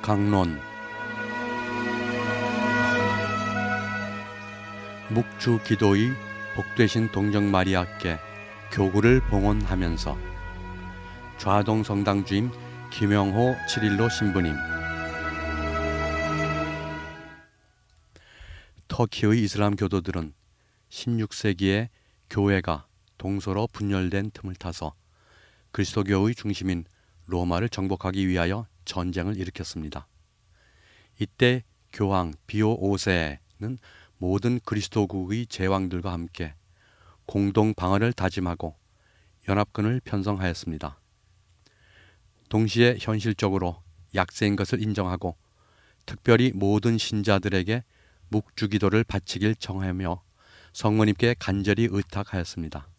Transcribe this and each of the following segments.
강론 묵주 기도의 복되신 동정 마리아께 교구를 봉헌하면서 좌동 성당 주임 김영호 7.15 신부님. 터키의 이슬람 교도들은 16세기에 교회가 동서로 분열된 틈을 타서 그리스도교의 중심인 로마를 정복하기 위하여 전쟁을 일으켰습니다. 이때 교황 비오 5세는 모든 그리스도국의 제왕들과 함께 공동 방어를 다짐하고 연합군을 편성하였습니다. 동시에 현실적으로 약세인 것을 인정하고 특별히 모든 신자들에게 묵주기도를 바치길 청하며 성모님께 간절히 의탁하였습니다.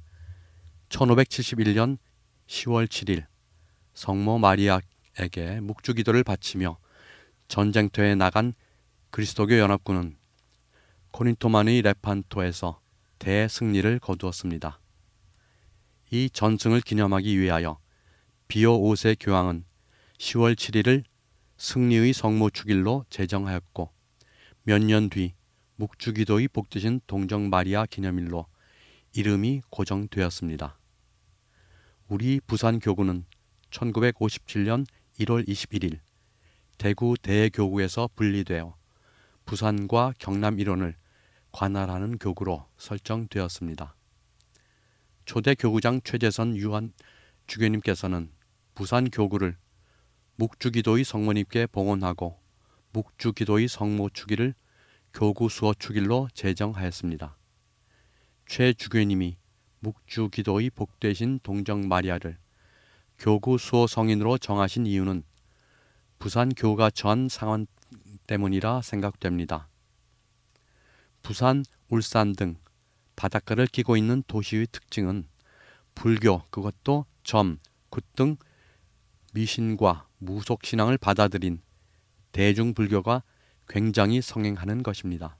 1571년 10월 7일 성모 마리아에게 묵주기도를 바치며 전쟁터에 나간 그리스도교 연합군은 코린토만의 레판토에서 대승리를 거두었습니다. 이 전승을 기념하기 위하여 비오 5세 교황은 10월 7일을 승리의 성모 축일로 제정하였고 몇 년 뒤 묵주기도의 복되신 동정 마리아 기념일로 이름이 고정되었습니다. 우리 부산교구는 1957년 1월 21일 대구 대교구에서 분리되어 부산과 경남 일원을 관할하는 교구로 설정되었습니다. 초대 교구장 최재선 유한 주교님께서는 부산 교구를 묵주기도의 성모님께 봉헌하고 묵주기도의 성모 축일을 교구 수호 축일로 제정하였습니다. 최 주교님이 묵주기도의 복되신 동정 마리아를 교구 수호 성인으로 정하신 이유는 부산 교구가 처한 상황 때문이라 생각됩니다. 부산, 울산 등 바닷가를 끼고 있는 도시의 특징은 불교, 그것도 점, 굿 등 미신과 무속신앙을 받아들인 대중불교가 굉장히 성행하는 것입니다.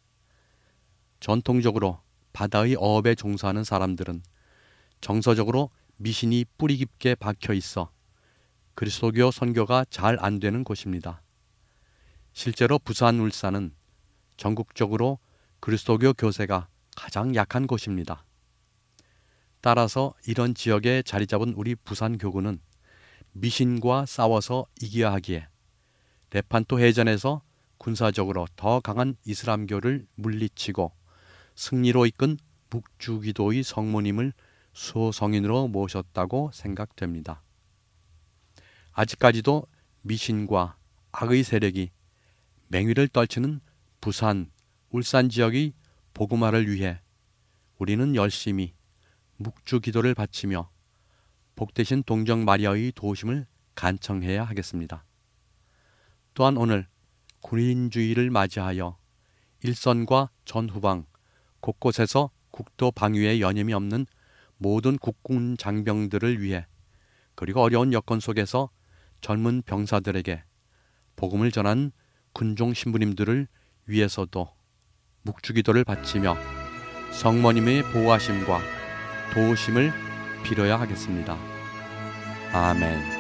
전통적으로 바다의 어업에 종사하는 사람들은 정서적으로 미신이 뿌리 깊게 박혀 있어 그리스도교 선교가 잘 안 되는 곳입니다. 실제로 부산, 울산은 전국적으로 그리스도교 교세가 가장 약한 곳입니다. 따라서 이런 지역에 자리 잡은 우리 부산교구는 미신과 싸워서 이겨야 하기에 레판토 해전에서 군사적으로 더 강한 이슬람교를 물리치고 승리로 이끈 묵주기도의 성모님을 수호 성인으로 모셨다고 생각됩니다. 아직까지도 미신과 악의 세력이 맹위를 떨치는 부산, 울산 지역의 복음화를 위해 우리는 열심히 묵주기도를 바치며 복되신 동정 마리아의 도우심을 간청해야 하겠습니다. 또한 오늘 군인주의를 맞이하여 일선과 전후방 곳곳에서 국토 방위에 여념이 없는 모든 국군 장병들을 위해 그리고 어려운 여건 속에서 젊은 병사들에게 복음을 전한 군종 신부님들을 위해서도 묵주기도를 바치며 성모님의 보호하심과 도우심을 빌어야 하겠습니다. 아멘.